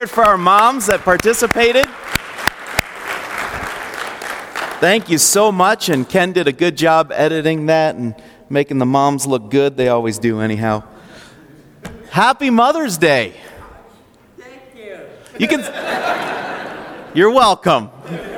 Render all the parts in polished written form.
For our moms that participated. Thank you so much, and Ken did a good job editing that and making the moms look good. They always do anyhow. Happy Mother's Day. Thank you. You're welcome.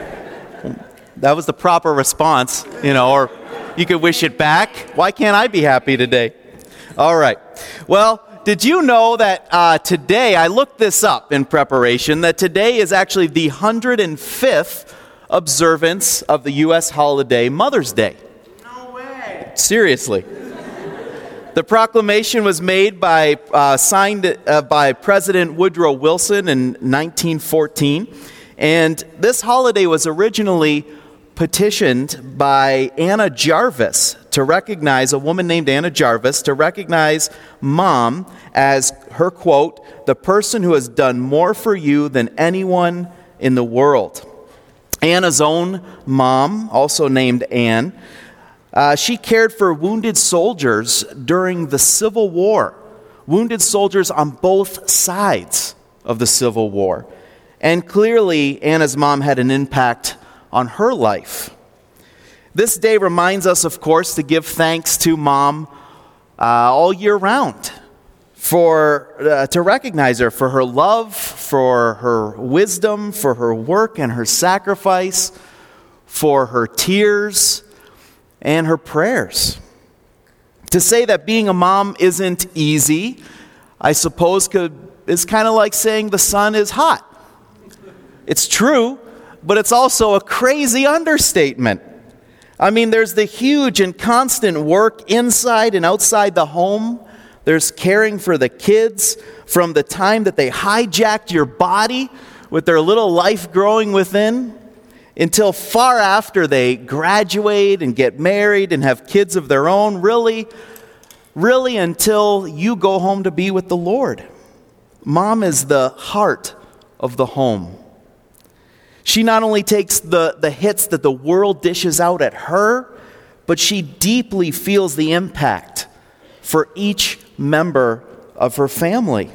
That was the proper response, or you could wish it back. Why can't I be happy today? All right. Well, did you know that today, I looked this up in preparation, that today is actually the 105th observance of the U.S. holiday Mother's Day? No way. Seriously. The proclamation was made signed by President Woodrow Wilson in 1914, and this holiday was originally petitioned by Anna Jarvis to recognize, a woman named Anna Jarvis, to recognize Mom as her quote, the person who has done more for you than anyone in the world. Anna's own mom, also named Anne, she cared for wounded soldiers during the Civil War, wounded soldiers on both sides of the Civil War. And clearly, Anna's mom had an impact on her life. This day reminds us, of course, to give thanks to Mom all year round, to recognize her for her love, for her wisdom, for her work and her sacrifice, for her tears and her prayers. To say that being a mom isn't easy, I suppose is kind of like saying the sun is hot. It's true, but it's also a crazy understatement. I mean, there's the huge and constant work inside and outside the home. There's caring for the kids from the time that they hijacked your body with their little life growing within until far after they graduate and get married and have kids of their own, really until you go home to be with the Lord. Mom is the heart of the home. She not only takes the hits that the world dishes out at her, but she deeply feels the impact for each member of her family.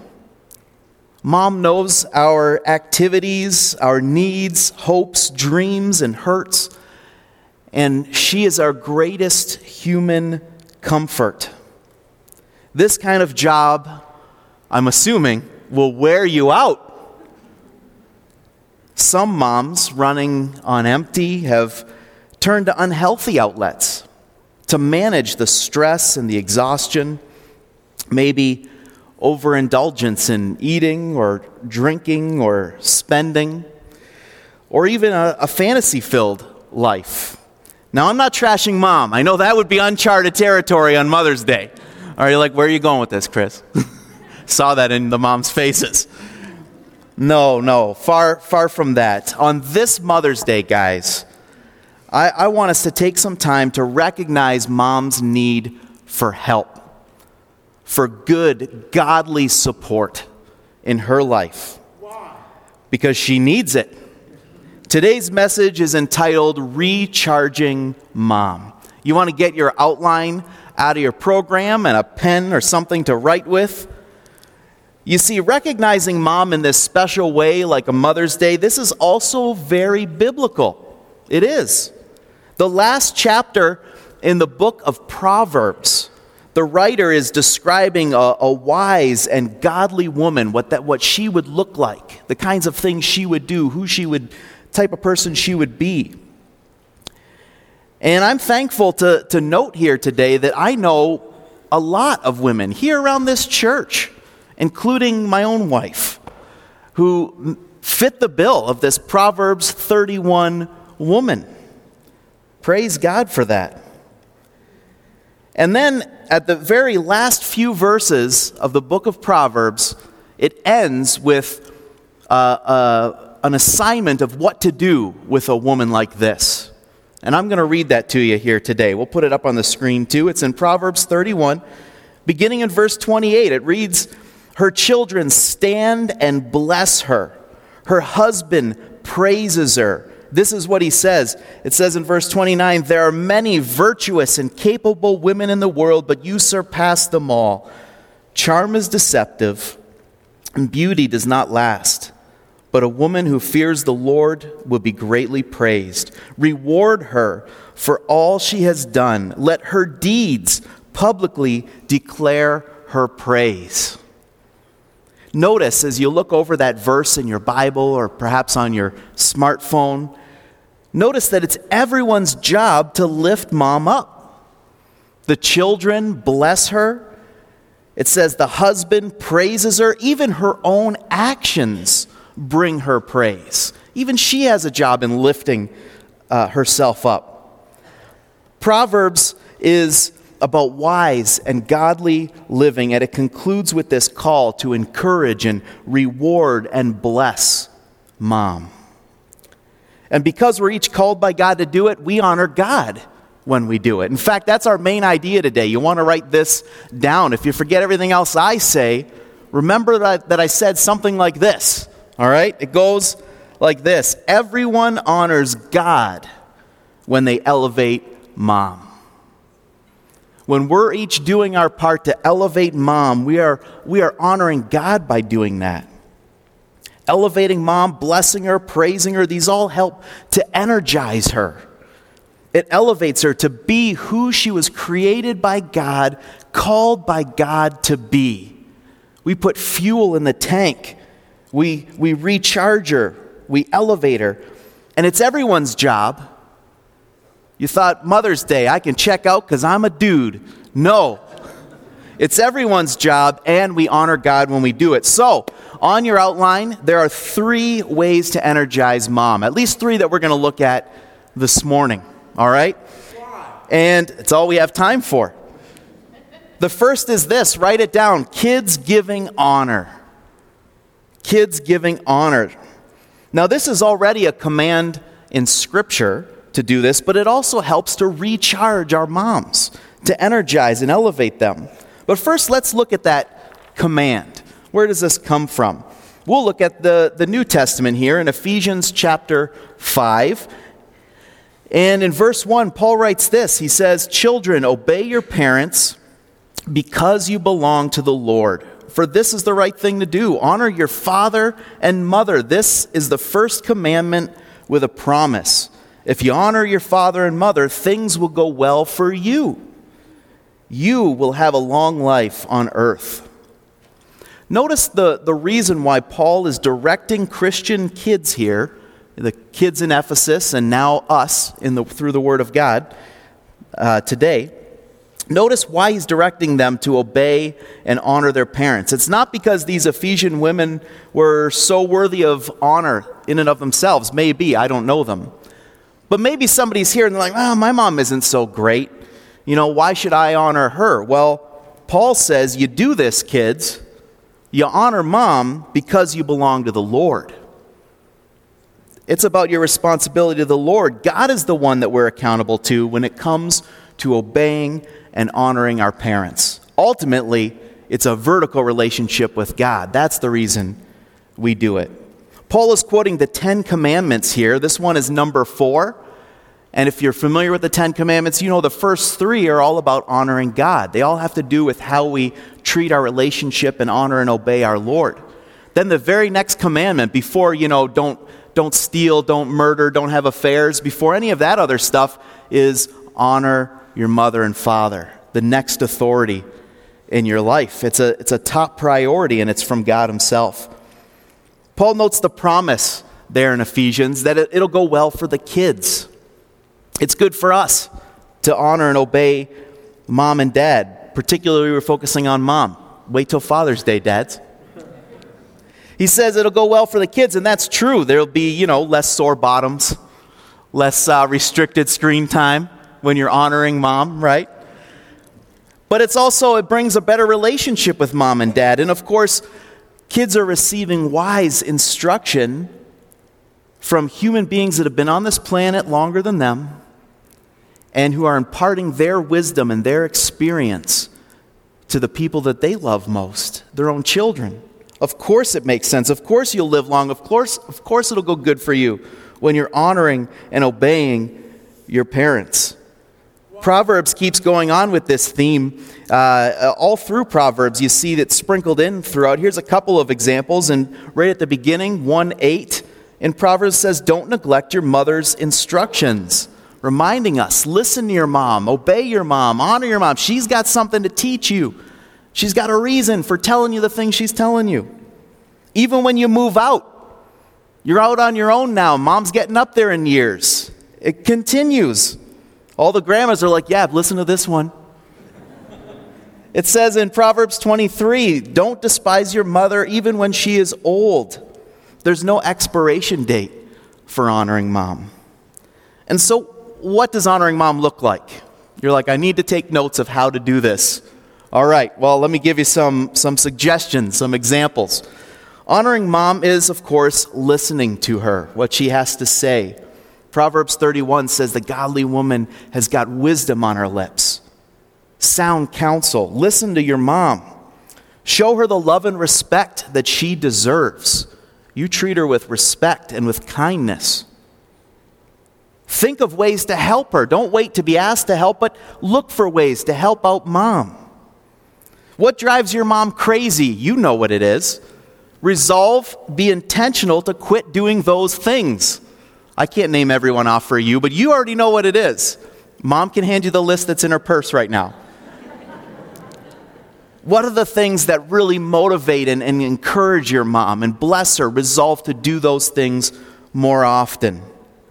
Mom knows our activities, our needs, hopes, dreams, and hurts, and she is our greatest human comfort. This kind of job, I'm assuming, will wear you out. Some moms running on empty have turned to unhealthy outlets to manage the stress and the exhaustion, maybe overindulgence in eating or drinking or spending, or even a fantasy-filled life. Now, I'm not trashing Mom. I know that would be uncharted territory on Mother's Day. Are you like, where are you going with this, Chris? Saw that in the moms' faces. No, far from that. On this Mother's Day, guys, I want us to take some time to recognize Mom's need for help, for good, godly support in her life, because she needs it. Today's message is entitled Recharging Mom. You want to get your outline out of your program and a pen or something to write with? You see, recognizing Mom in this special way, like a Mother's Day, this is also very biblical. It is. The last chapter in the book of Proverbs, the writer is describing a wise and godly woman, what she would look like, the kinds of things she would do, type of person she would be. And I'm thankful to note here today that I know a lot of women here around this church, including my own wife, who fit the bill of this Proverbs 31 woman. Praise God for that. And then at the very last few verses of the book of Proverbs, it ends with an assignment of what to do with a woman like this. And I'm going to read that to you here today. We'll put it up on the screen too. It's in Proverbs 31, beginning in verse 28. It reads, "Her children stand and bless her. Her husband praises her." This is what he says. It says in verse 29, "There are many virtuous and capable women in the world, but you surpass them all. Charm is deceptive, and beauty does not last. But a woman who fears the Lord will be greatly praised. Reward her for all she has done. Let her deeds publicly declare her praise. Notice as you look over that verse in your Bible or perhaps on your smartphone, notice that it's everyone's job to lift mom up. The children bless her. It says the husband praises her. Even her own actions bring her praise. Even she has a job in lifting herself up. Proverbs is about wise and godly living, and it concludes with this call to encourage and reward and bless mom. And because we're each called by God to do it, we honor God when we do it. In fact, that's our main idea today. You want to write this down. If you forget everything else I say, remember that I said something like this. All right? It goes like this. Everyone honors God when they elevate mom. When we're each doing our part to elevate mom, we are honoring God by doing that. Elevating mom, blessing her, praising her, these all help to energize her. It elevates her to be who she was created by God, called by God to be. We put fuel in the tank. We recharge her. We elevate her. And it's everyone's job. You thought Mother's Day, I can check out because I'm a dude. No. It's everyone's job, and we honor God when we do it. So, on your outline, there are 3 ways to energize mom. At least 3 that we're going to look at this morning. All right? And it's all we have time for. The first is this. Write it down. Kids giving honor. Kids giving honor. Now, this is already a command in Scripture to do this, but it also helps to recharge our moms, to energize and elevate them. But first, let's look at that command. Where does this come from? We'll look at the New Testament here in Ephesians chapter 5. And in verse 1, Paul writes this. He says, "Children, obey your parents because you belong to the Lord. For this is the right thing to do. Honor your father and mother. This is the first commandment with a promise. If you honor your father and mother, things will go well for you. You will have a long life on earth." Notice the reason why Paul is directing Christian kids here, the kids in Ephesus and now us through the Word of God today. Notice why he's directing them to obey and honor their parents. It's not because these Ephesian women were so worthy of honor in and of themselves. Maybe, I don't know them. But maybe somebody's here and they're like, my mom isn't so great. Why should I honor her? Well, Paul says you do this, kids. You honor mom because you belong to the Lord. It's about your responsibility to the Lord. God is the one that we're accountable to when it comes to obeying and honoring our parents. Ultimately, it's a vertical relationship with God. That's the reason we do it. Paul is quoting the 10 Commandments here. This one is number 4. And if you're familiar with the 10 Commandments, you know the first 3 are all about honoring God. They all have to do with how we treat our relationship and honor and obey our Lord. Then the very next commandment, before, don't steal, don't murder, don't have affairs, before any of that other stuff, is honor your mother and father, the next authority in your life. It's a top priority, and it's from God himself. Paul notes the promise there in Ephesians that it'll go well for the kids. It's good for us to honor and obey mom and dad. Particularly, we're focusing on mom. Wait till Father's Day, dads. He says it'll go well for the kids, and that's true. There'll be, less sore bottoms, less restricted screen time when you're honoring mom, right? But it brings a better relationship with mom and dad. And of course, kids are receiving wise instruction from human beings that have been on this planet longer than them and who are imparting their wisdom and their experience to the people that they love most, their own children. Of course it makes sense. Of course you'll live long. Of course it'll go good for you when you're honoring and obeying your parents. Proverbs keeps going on with this theme. All through Proverbs, you see that sprinkled in throughout. Here's a couple of examples. And right at the beginning, 1:8 in Proverbs says, don't neglect your mother's instructions. Reminding us, listen to your mom, obey your mom, honor your mom. She's got something to teach you. She's got a reason for telling you the things she's telling you. Even when you move out, you're out on your own now. Mom's getting up there in years. It continues. All the grandmas are like, yeah, listen to this one. It says in Proverbs 23, don't despise your mother even when she is old. There's no expiration date for honoring mom. And so what does honoring mom look like? You're like, I need to take notes of how to do this. All right, well, let me give you some suggestions, some examples. Honoring mom is, of course, listening to her, what she has to say. Proverbs 31 says the godly woman has got wisdom on her lips. Sound counsel. Listen to your mom. Show her the love and respect that she deserves. You treat her with respect and with kindness. Think of ways to help her. Don't wait to be asked to help, but look for ways to help out mom. What drives your mom crazy? You know what it is. Resolve, be intentional to quit doing those things. I can't name everyone off for you, but you already know what it is. Mom can hand you the list that's in her purse right now. What are the things that really motivate and encourage your mom and bless her? Resolve to do those things more often.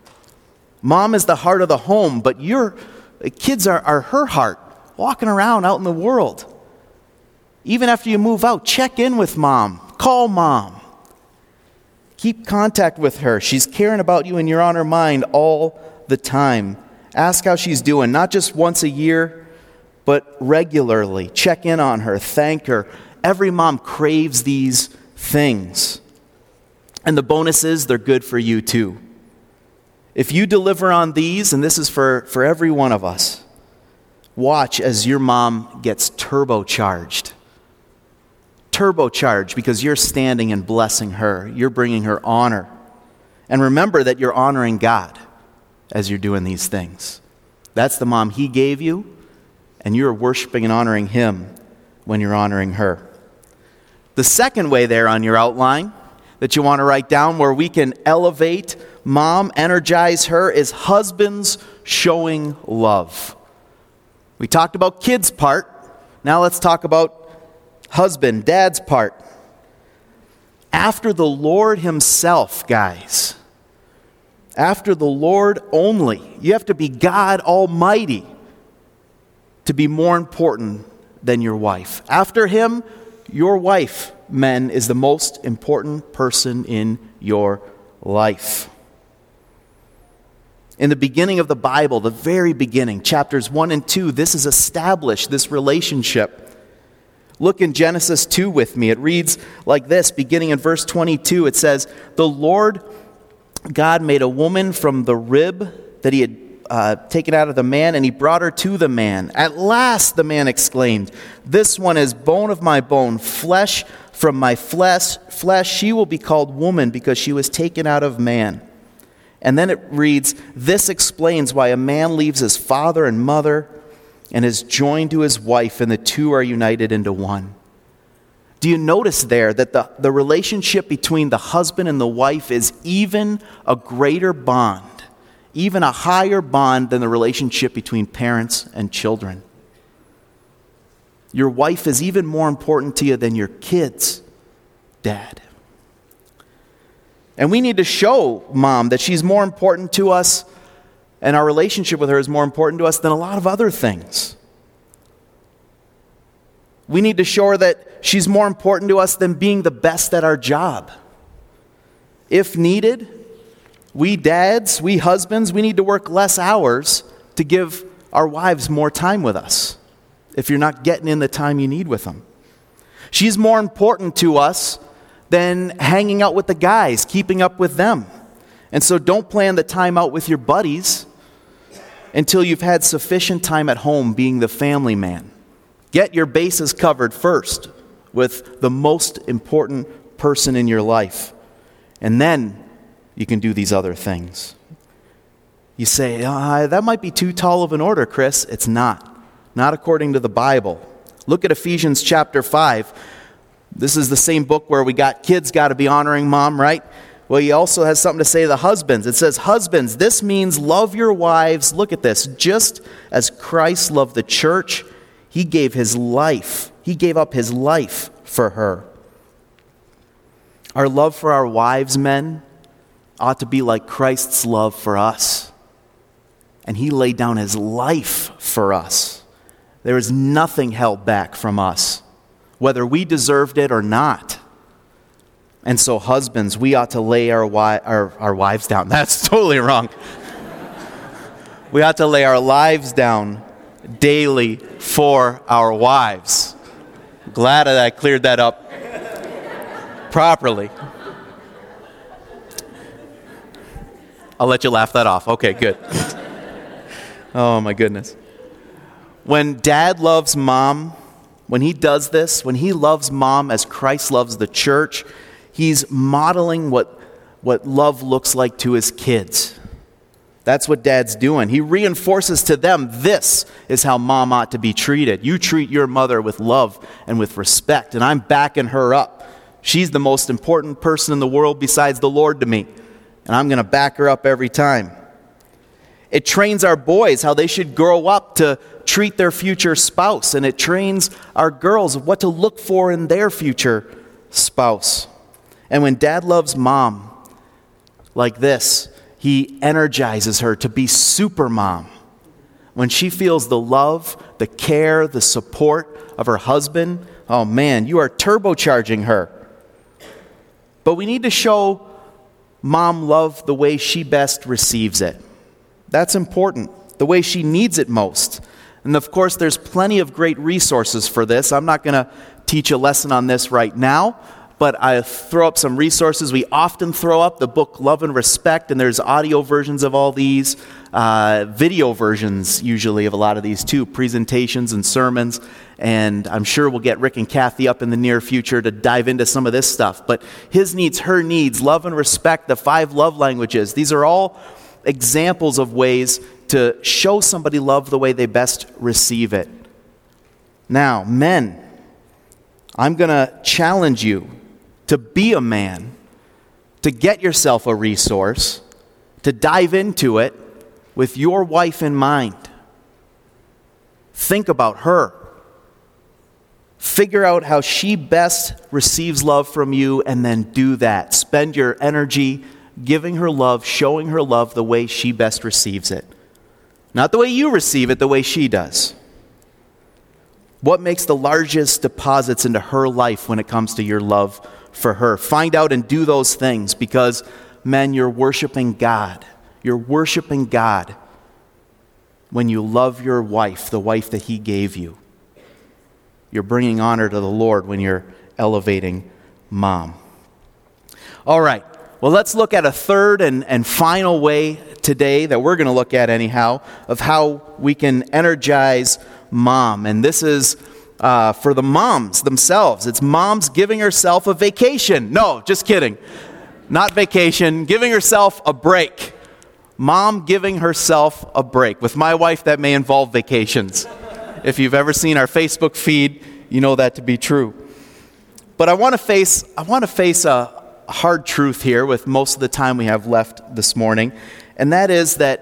Mom is the heart of the home, but your kids are her heart, walking around out in the world. Even after you move out, check in with mom. Call mom. Keep contact with her. She's caring about you and you're on her mind all the time. Ask how she's doing, not just once a year, but regularly. Check in on her. Thank her. Every mom craves these things. And the bonus is they're good for you too. If you deliver on these, and this is for every one of us, watch as your mom gets turbocharged. Turbocharged because you're standing and blessing her. You're bringing her honor. And remember that you're honoring God as you're doing these things. That's the mom He gave you, and you're worshiping and honoring Him when you're honoring her. The second way there on your outline that you want to write down where we can elevate mom, energize her, is husbands showing love. We talked about kids' part. Now let's talk about husband, dad's part. After the Lord Himself, guys. After the Lord only. You have to be God Almighty to be more important than your wife. After Him, your wife, men, is the most important person in your life. In the beginning of the Bible, the very beginning, chapters 1 and 2, this is established, this relationship. Look in Genesis 2 with me. It reads like this, beginning in verse 22. It says, the Lord God made a woman from the rib that He had taken out of the man, and He brought her to the man. At last, the man exclaimed, this one is bone of my bone, flesh from my flesh. She will be called woman because she was taken out of man. And then it reads, this explains why a man leaves his father and mother and is joined to his wife, and the two are united into one. Do you notice there that the relationship between the husband and the wife is even a greater bond, even a higher bond than the relationship between parents and children? Your wife is even more important to you than your kids, Dad. And we need to show Mom that she's more important to us, and our relationship with her is more important to us than a lot of other things. We need to show her that she's more important to us than being the best at our job. If needed, we dads, we husbands, we need to work less hours to give our wives more time with us if you're not getting in the time you need with them. She's more important to us than hanging out with the guys, keeping up with them. And so don't plan the time out with your buddies until you've had sufficient time at home being the family man. Get your bases covered first with the most important person in your life. And then you can do these other things. You say, that might be too tall of an order, Chris. It's not. Not according to the Bible. Look at Ephesians chapter 5. This is the same book where we got kids got to be honoring mom, right? Well, he also has something to say to the husbands. It says, husbands, this means love your wives. Look at this. Just as Christ loved the church, he gave his life. He gave up his life for her. Our love for our wives, men, ought to be like Christ's love for us. And he laid down his life for us. There is nothing held back from us, whether we deserved it or not. And so, husbands, we ought to lay our wives down. That's totally wrong. We ought to lay our lives down daily for our wives. Glad that I cleared that up properly. I'll let you laugh that off. Okay, good. Oh, my goodness. When dad loves mom, when he does this, when he loves mom as Christ loves the church, he's modeling what love looks like to his kids. That's what dad's doing. He reinforces to them, this is how mom ought to be treated. You treat your mother with love and with respect, and I'm backing her up. She's the most important person in the world besides the Lord to me, and I'm going to back her up every time. It trains our boys how they should grow up to treat their future spouse, and it trains our girls what to look for in their future spouse. And when dad loves mom like this, he energizes her to be super mom. When she feels the love, the care, the support of her husband, oh man, you are turbocharging her. But we need to show mom love the way she best receives it. That's important, the way she needs it most. And of course, there's plenty of great resources for this. I'm not going to teach a lesson on this right now, but I throw up some resources. We often throw up the book Love and Respect, and there's audio versions of all these, video versions usually of a lot of these too, presentations and sermons. And I'm sure we'll get Rick and Kathy up in the near future to dive into some of this stuff. But his needs, her needs, love and respect, the 5 love languages, these are all examples of ways to show somebody love the way they best receive it. Now, men, I'm going to challenge you to be a man, to get yourself a resource, to dive into it with your wife in mind. Think about her. Figure out how she best receives love from you, and then do that. Spend your energy giving her love, showing her love the way she best receives it. Not the way you receive it, the way she does. What makes the largest deposits into her life when it comes to your love for her? Find out and do those things, because, men, you're worshiping God. You're worshiping God when you love your wife, the wife that he gave you. You're bringing honor to the Lord when you're elevating mom. All right. Well, let's look at a third and final way today that we're going to look at anyhow of how we can energize mom. And this is for the moms themselves. It's moms giving herself a vacation. No, just kidding. Not vacation. Giving herself a break. Mom giving herself a break. With my wife, that may involve vacations. If you've ever seen our Facebook feed, you know that to be true. But I want to face a hard truth here with most of the time we have left this morning, and that is that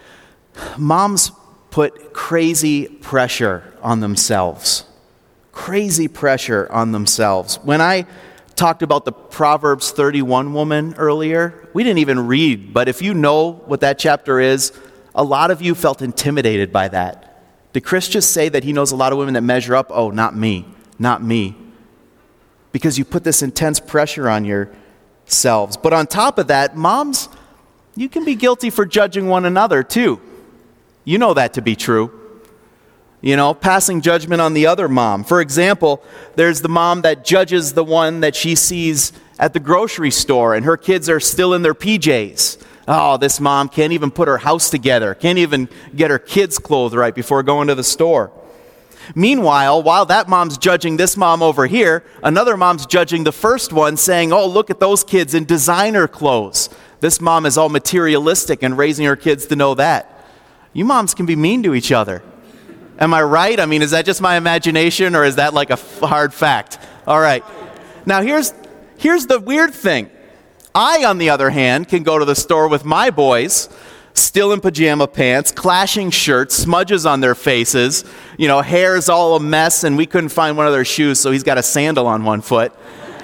moms put crazy pressure on themselves. Crazy pressure on themselves. When I talked about the Proverbs 31 woman earlier, we didn't even read, but if you know what that chapter is, a lot of you felt intimidated by that. Did Chris just say that he knows a lot of women that measure up? Oh, not me. Not me. Because you put this intense pressure on yourselves. But on top of that, moms, you can be guilty for judging one another too. You know that to be true. You know, passing judgment on the other mom. For example, there's the mom that judges the one that she sees at the grocery store and her kids are still in their PJs. Oh, this mom can't even put her house together, can't even get her kids' clothes right before going to the store. Meanwhile, while that mom's judging this mom over here, another mom's judging the first one, saying, oh, look at those kids in designer clothes. This mom is all materialistic and raising her kids to know that. You moms can be mean to each other. Am I right? I mean, is that just my imagination, or is that like a hard fact? All right. Now, here's the weird thing. I, on the other hand, can go to the store with my boys, still in pajama pants, clashing shirts, smudges on their faces, hair's all a mess, and we couldn't find one of their shoes, so he's got a sandal on one foot.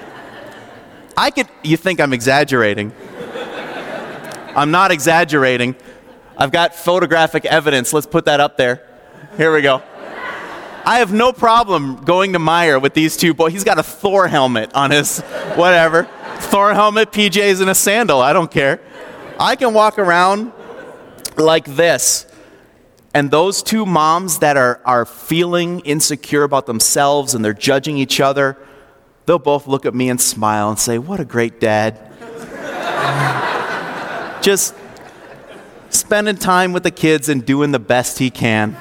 You think I'm exaggerating. I'm not exaggerating. I've got photographic evidence. Let's put that up there. Here we go. I have no problem going to Meijer with these two boys. He's got a Thor helmet on his whatever. Thor helmet, PJs, and a sandal. I don't care. I can walk around like this. And those two moms that are feeling insecure about themselves and they're judging each other, they'll both look at me and smile and say, "What a great dad." Just spending time with the kids and doing the best he can.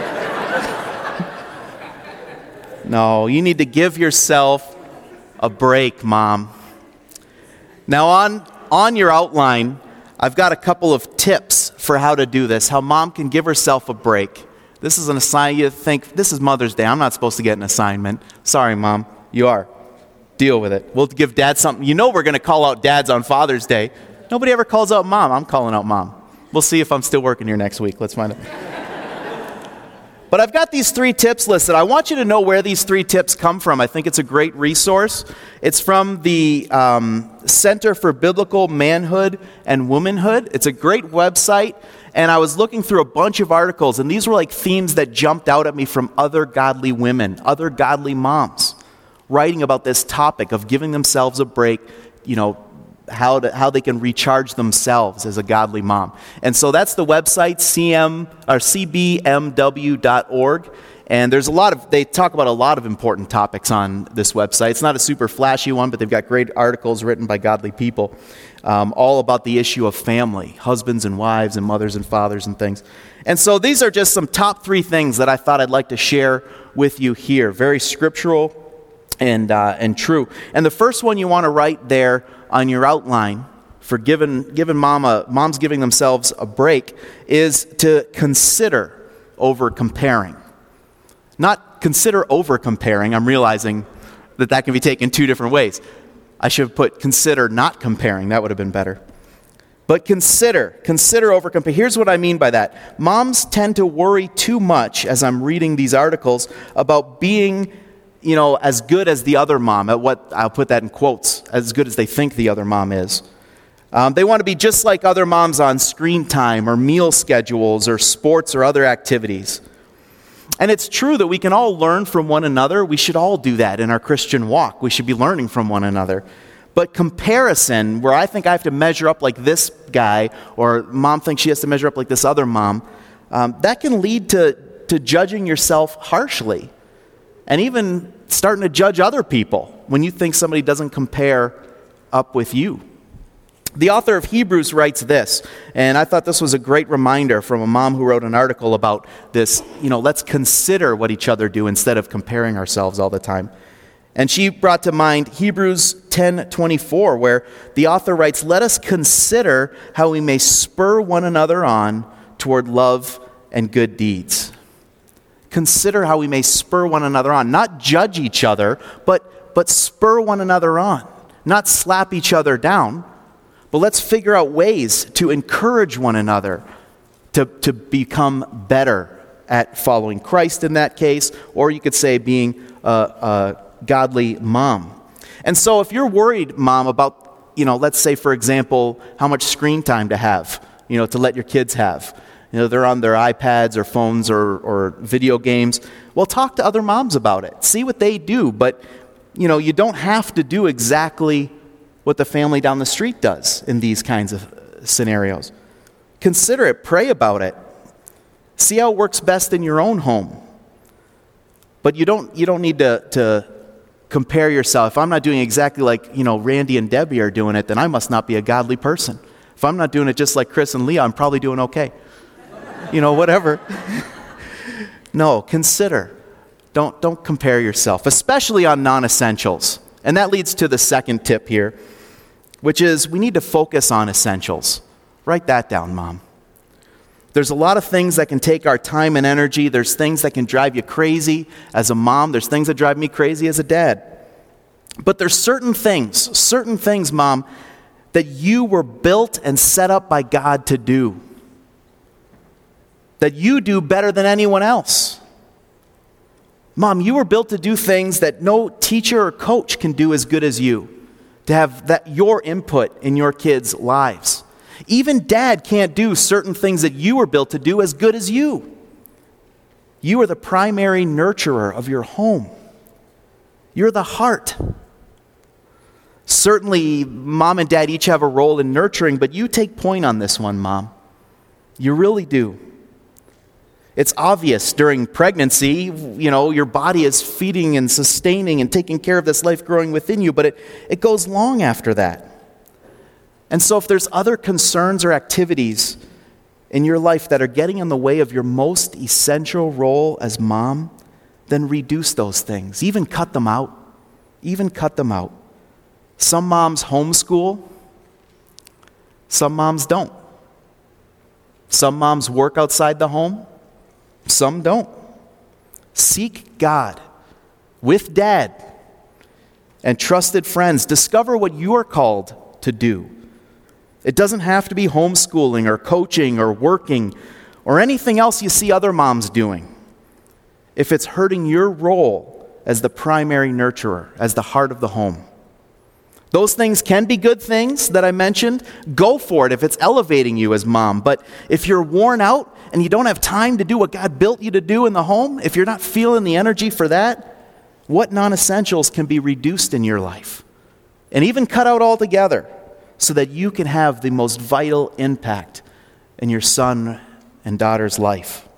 No, you need to give yourself a break, Mom. Now on your outline, I've got a couple of tips for how to do this, how Mom can give herself a break. This is an assignment. You think, this is Mother's Day. I'm not supposed to get an assignment. Sorry, Mom. You are. Deal with it. We'll give Dad something. We're going to call out dads on Father's Day. Nobody ever calls out Mom. I'm calling out Mom. We'll see if I'm still working here next week. Let's find out. But I've got these 3 tips listed. I want you to know where these 3 tips come from. I think it's a great resource. It's from the Center for Biblical Manhood and Womanhood. It's a great website. And I was looking through a bunch of articles, and these were like themes that jumped out at me from other godly women, other godly moms, writing about this topic of giving themselves a break, how they can recharge themselves as a godly mom. And so that's the website, cbmw.org. And they talk about a lot of important topics on this website. It's not a super flashy one, but they've got great articles written by godly people, all about the issue of family, husbands and wives and mothers and fathers and things. And so these are just some top 3 things that I thought I'd like to share with you here. Very scriptural and true. And the first one you want to write there on your outline for giving moms giving themselves a break is to consider over comparing. Not consider over comparing. I'm realizing that can be taken 2 different ways. I should have put consider not comparing. That would have been better. But consider over compare. Here's what I mean by that. Moms tend to worry too much, as I'm reading these articles, about being as good as the other mom, I'll put that in quotes, as good as they think the other mom is. They want to be just like other moms on screen time or meal schedules or sports or other activities. And it's true that we can all learn from one another. We should all do that in our Christian walk. We should be learning from one another. But comparison, where I think I have to measure up like this guy, or Mom thinks she has to measure up like this other mom, that can lead to judging yourself harshly. And even starting to judge other people when you think somebody doesn't compare up with you. The author of Hebrews writes this, and I thought this was a great reminder from a mom who wrote an article about this, let's consider what each other do instead of comparing ourselves all the time. And she brought to mind Hebrews 10:24, where the author writes, "Let us consider how we may spur one another on toward love and good deeds." Consider how we may spur one another on. Not judge each other, but spur one another on. Not slap each other down, but let's figure out ways to encourage one another to become better at following Christ in that case, or you could say being a godly mom. And so if you're worried, Mom, about, let's say, for example, how much screen time to have, to let your kids have. They're on their iPads or phones or video games. Well, talk to other moms about it. See what they do. But, you don't have to do exactly what the family down the street does in these kinds of scenarios. Consider it. Pray about it. See how it works best in your own home. But you don't need to compare yourself. If I'm not doing exactly like, Randy and Debbie are doing it, then I must not be a godly person. If I'm not doing it just like Chris and Leah, I'm probably doing okay. Whatever. No, consider. Don't compare yourself, especially on non-essentials. And that leads to the second tip here. which is we need to focus on essentials. Write that down, Mom. There's a lot of things that can take our time and energy. There's things that can drive you crazy as a mom. There's things that drive me crazy as a dad. But there's certain things, Mom, that you were built and set up by God to do. That you do better than anyone else. Mom, you were built to do things that no teacher or coach can do as good as you. To have your input in your kids' lives. Even Dad can't do certain things that you were built to do as good as you. You are the primary nurturer of your home. You're the heart. Certainly, Mom and Dad each have a role in nurturing, but you take point on this one, Mom. You really do. It's obvious during pregnancy, your body is feeding and sustaining and taking care of this life growing within you, but it goes long after that. And so if there's other concerns or activities in your life that are getting in the way of your most essential role as mom, then reduce those things. Even cut them out. Some moms homeschool. Some moms don't. Some moms work outside the home. Some don't. Seek God with Dad and trusted friends. Discover what you are called to do. It doesn't have to be homeschooling or coaching or working or anything else you see other moms doing. If it's hurting your role as the primary nurturer, as the heart of the home. Those things can be good things that I mentioned. Go for it if it's elevating you as mom. But if you're worn out and you don't have time to do what God built you to do in the home, if you're not feeling the energy for that, what non-essentials can be reduced in your life? And even cut out altogether so that you can have the most vital impact in your son and daughter's life.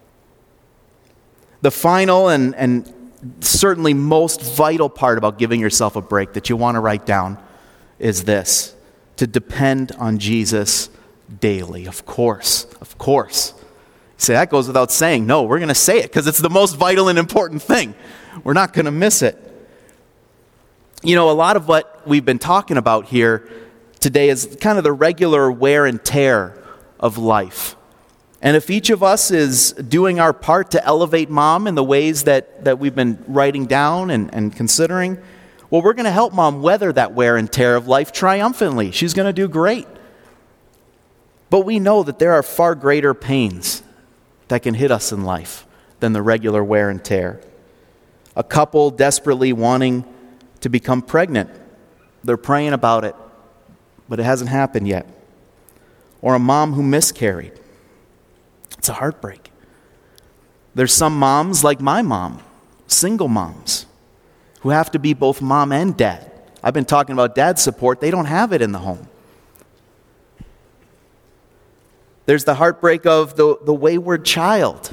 The final and certainly most vital part about giving yourself a break that you want to write down is this: to depend on Jesus daily. Of course. You say, that goes without saying. No, we're going to say it because it's the most vital and important thing. We're not going to miss it. A lot of what we've been talking about here today is kind of the regular wear and tear of life. And if each of us is doing our part to elevate mom in the ways that we've been writing down and considering, well, we're going to help mom weather that wear and tear of life triumphantly. She's going to do great. But we know that there are far greater pains that can hit us in life than the regular wear and tear. A couple desperately wanting to become pregnant. They're praying about it, but it hasn't happened yet. Or a mom who miscarried. It's a heartbreak. There's some moms like my mom, single moms, who have to be both mom and dad. I've been talking about dad support. They don't have it in the home. There's the heartbreak of the wayward child.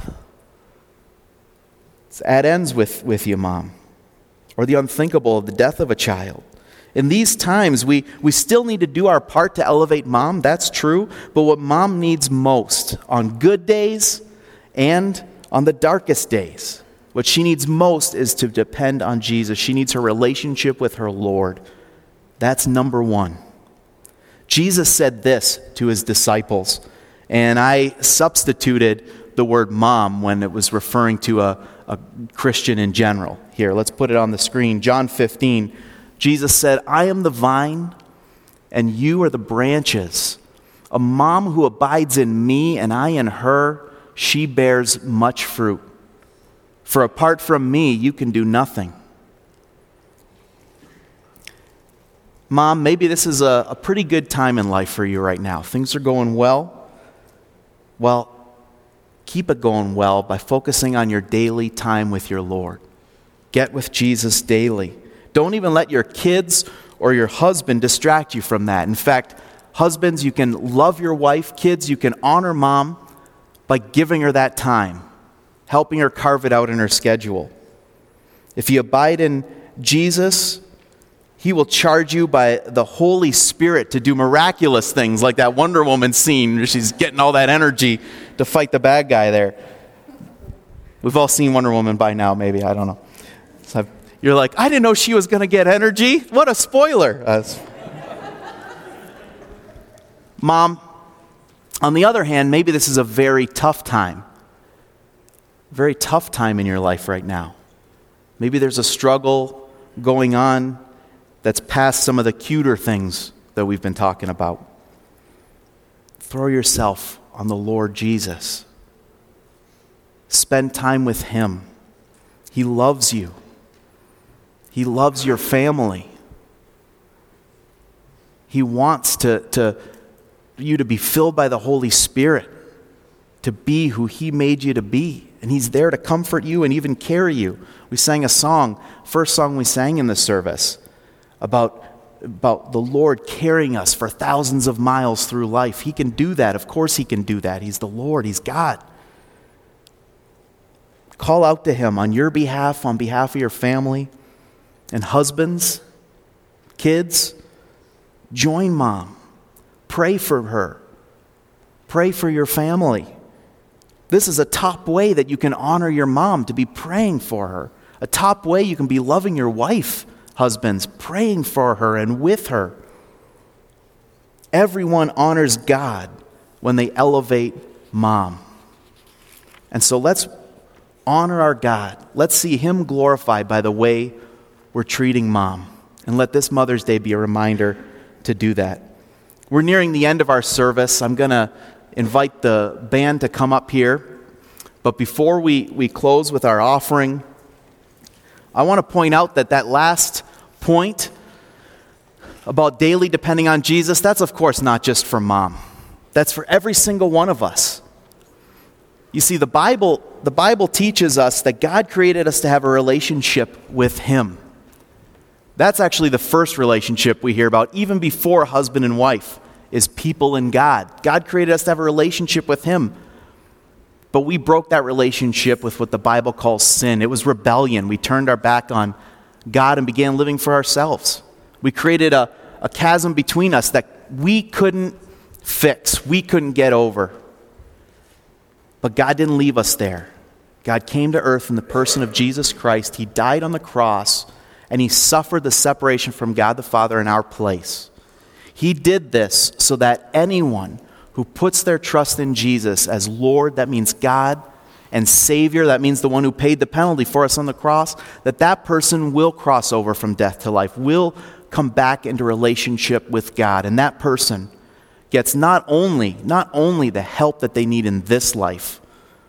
It's at ends with you, mom. Or the unthinkable of the death of a child. In these times, we still need to do our part to elevate mom, that's true, but what mom needs most on good days and on the darkest days, what she needs most is to depend on Jesus. She needs her relationship with her Lord. That's number one. Jesus said this to his disciples, and I substituted the word mom when it was referring to a Christian in general. Here, let's put it on the screen. John 15, Jesus said, "I am the vine, and you are the branches. A mom who abides in me, and I in her, she bears much fruit. For apart from me, you can do nothing." Mom, maybe this is a pretty good time in life for you right now. Things are going well. Well, keep it going well by focusing on your daily time with your Lord. Get with Jesus daily. Don't even let your kids or your husband distract you from that. In fact, husbands, you can love your wife. Kids, you can honor mom by giving her that time, helping her carve it out in her schedule. If you abide in Jesus, he will charge you by the Holy Spirit to do miraculous things like that Wonder Woman scene where she's getting all that energy to fight the bad guy there. We've all seen Wonder Woman by now, maybe. I don't know. You're like, I didn't know she was going to get energy. What a spoiler. Mom, on the other hand, maybe this is a very tough time in your life right now. Maybe there's a struggle going on that's past some of the cuter things that we've been talking about. Throw yourself on the Lord Jesus. Spend time with Him. He loves you. He loves your family. He wants you to be filled by the Holy Spirit, to be who He made you to be. And He's there to comfort you and even carry you. We sang a song, first song we sang in the service, about the Lord carrying us for thousands of miles through life. He can do that. Of course He can do that. He's the Lord. He's God. Call out to Him on your behalf, on behalf of your family. And husbands, kids, join Mom. Pray for her. Pray for your family. This is a top way that you can honor your mom, to be praying for her. A top way you can be loving your wife, husbands, praying for her and with her. Everyone honors God when they elevate Mom. And so let's honor our God. Let's see Him glorified by the way we're treating Mom. And let this Mother's Day be a reminder to do that. We're nearing the end of our service. I'm going to invite the band to come up here. But before we close with our offering, I want to point out that last point about daily depending on Jesus, that's of course not just for Mom. That's for every single one of us. You see, the Bible teaches us that God created us to have a relationship with Him. That's actually the first relationship we hear about, even before husband and wife, is people and God. God created us to have a relationship with Him. But we broke that relationship with what the Bible calls sin. It was rebellion. We turned our back on God and began living for ourselves. We created a chasm between us that we couldn't fix, we couldn't get over. But God didn't leave us there. God came to earth in the person of Jesus Christ. He died on the cross, and He suffered the separation from God the Father in our place. He did this so that anyone who puts their trust in Jesus as Lord, that means God, and Savior, that means the one who paid the penalty for us on the cross, that person will cross over from death to life, will come back into relationship with God. And that person gets not only the help that they need in this life,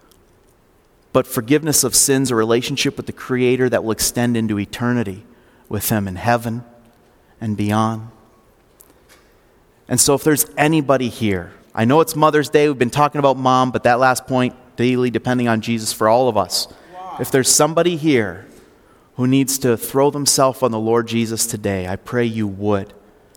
but forgiveness of sins, a relationship with the Creator that will extend into eternity with Him in heaven and beyond. And so if there's anybody here, I know it's Mother's Day, we've been talking about Mom, but that last point, daily depending on Jesus for all of us. Wow. If there's somebody here who needs to throw themselves on the Lord Jesus today, I pray you would.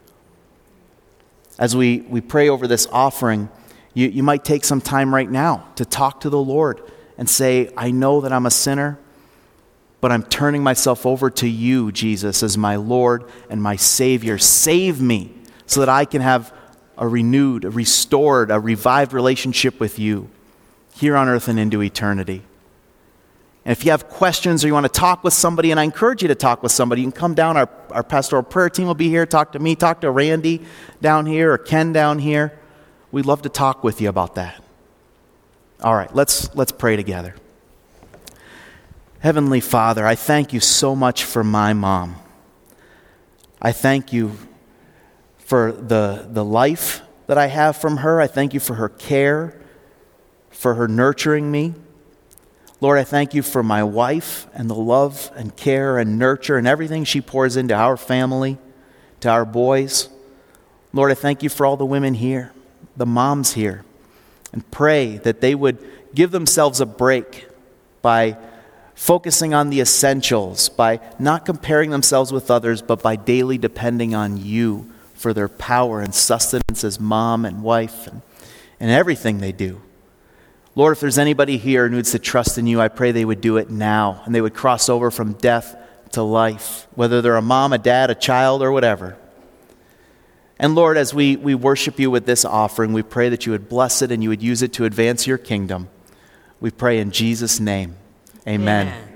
As we pray over this offering, you might take some time right now to talk to the Lord and say, I know that I'm a sinner, but I'm turning myself over to you, Jesus, as my Lord and my Savior. Save me so that I can have a renewed, a restored, a revived relationship with you here on earth and into eternity. And if you have questions or you want to talk with somebody, and I encourage you to talk with somebody, you can come down. Our pastoral prayer team will be here. Talk to me, talk to Randy down here or Ken down here. We'd love to talk with you about that. All right, let's pray together. Heavenly Father, I thank you so much for my mom. I thank you for the life that I have from her. I thank you for her care, for her nurturing me. Lord, I thank you for my wife and the love and care and nurture and everything she pours into our family, to our boys. Lord, I thank you for all the women here, the moms here, and pray that they would give themselves a break by focusing on the essentials, by not comparing themselves with others, but by daily depending on you for their power and sustenance as mom and wife and everything they do. Lord, if there's anybody here who needs to trust in you, I pray they would do it now, and they would cross over from death to life, whether they're a mom, a dad, a child, or whatever. And Lord, as we worship you with this offering, we pray that you would bless it and you would use it to advance your kingdom. We pray in Jesus' name. Amen.